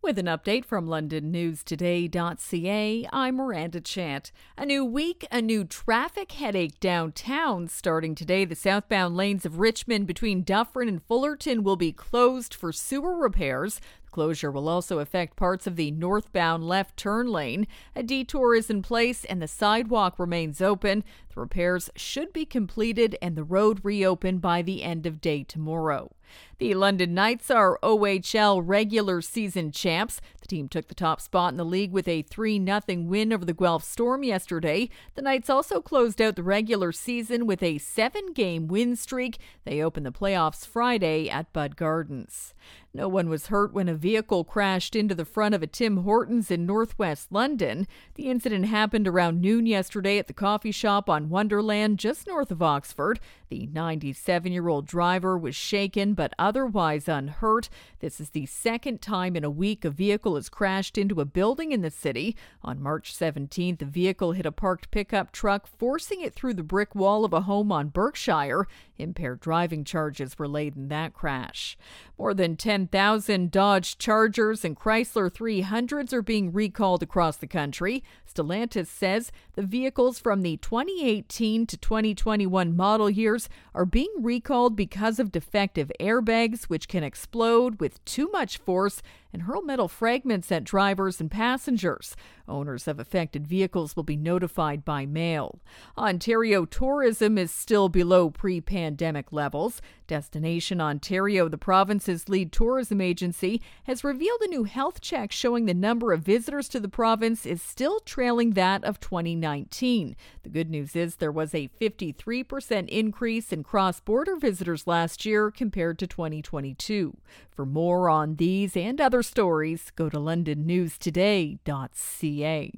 With an update from LondonNewsToday.ca, I'm Miranda Chant. A new week, a new traffic headache downtown. Starting today, the southbound lanes of Richmond between Dufferin and Fullerton will be closed for sewer repairs. The closure will also affect parts of the northbound left turn lane. A detour is in place and the sidewalk remains open. The repairs should be completed and the road reopened by the end of day tomorrow. The London Knights are OHL regular season champs. The team took the top spot in the league with a 3-0 win over the Guelph Storm yesterday. The Knights also closed out the regular season with a 7-game win streak. They opened the playoffs Friday at Bud Gardens. No one was hurt when a vehicle crashed into the front of a Tim Hortons in northwest London. The incident happened around noon yesterday at the coffee shop on Wonderland, just north of Oxford. The 97-year-old driver was shaken but otherwise unhurt. This is the second time in a week a vehicle has crashed into a building in the city. On March 17th, the vehicle hit a parked pickup truck, forcing it through the brick wall of a home on Berkshire. Impaired driving charges were laid in that crash. More than 10,000 Dodge Chargers and Chrysler 300s are being recalled across the country. Stellantis says the vehicles from the 2018 to 2021 model years are being recalled because of defective airbags, which can explode with too much force and hurl metal fragments at drivers and passengers. Owners of affected vehicles will be notified by mail. Ontario tourism is still below pre-pandemic levels. Destination Ontario, the province's lead tourism agency, has revealed a new health check showing the number of visitors to the province is still trailing that of 2019. The good news is there was a 53% increase in cross-border visitors last year compared to 2022. For more on these and other stories, go to londonnewstoday.ca.